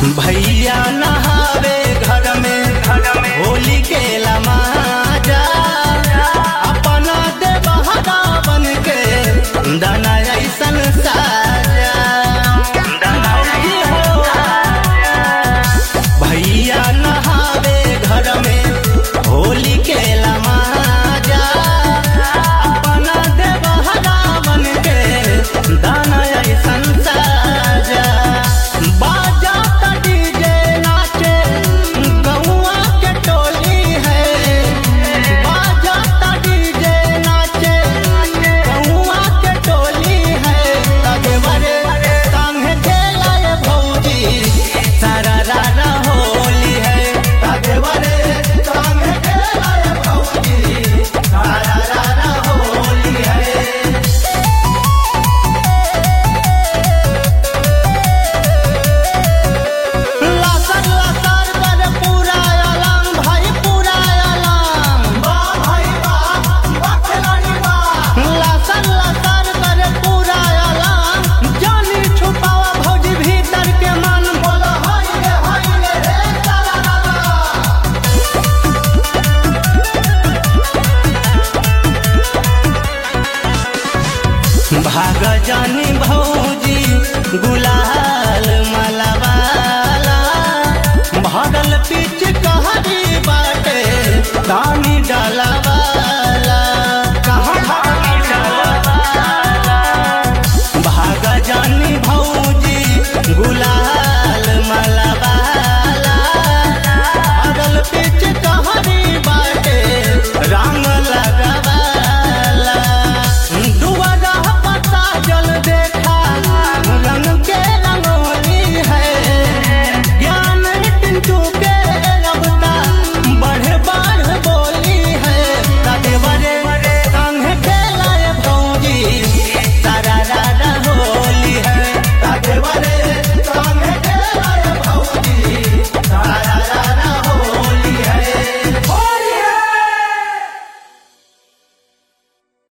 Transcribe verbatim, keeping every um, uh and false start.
भैया नहावे घर में होली के लमाजा अपना दे बहरा बन के दाना ऐसन साजा भैया नहावे घर में होली के लमाजा अपना दे बहरा बन के दाना ऐसन साजा बाजा डीजे नाचे गौआ के टोली है बाजा डीजे नाचे गौआ के टोली है तगवरे संगे खेलाए भौजी सारा रारा होली है तगवरे संगे खेलाए भौजी सारा रारा होली है। लासर लासर कर पूरा आलम भाई पूरा आलम वाह भाई वाह वाह खिलाड़ी वाह लासर लासर कर पूरा आलम जानी छुपावा भौजी भीतर के मन बोला हाय रे हाय रे रे तारा भाग जानी भौजी गुलाल मलवाला भरल पीछ कहरी बाटे तानी डाला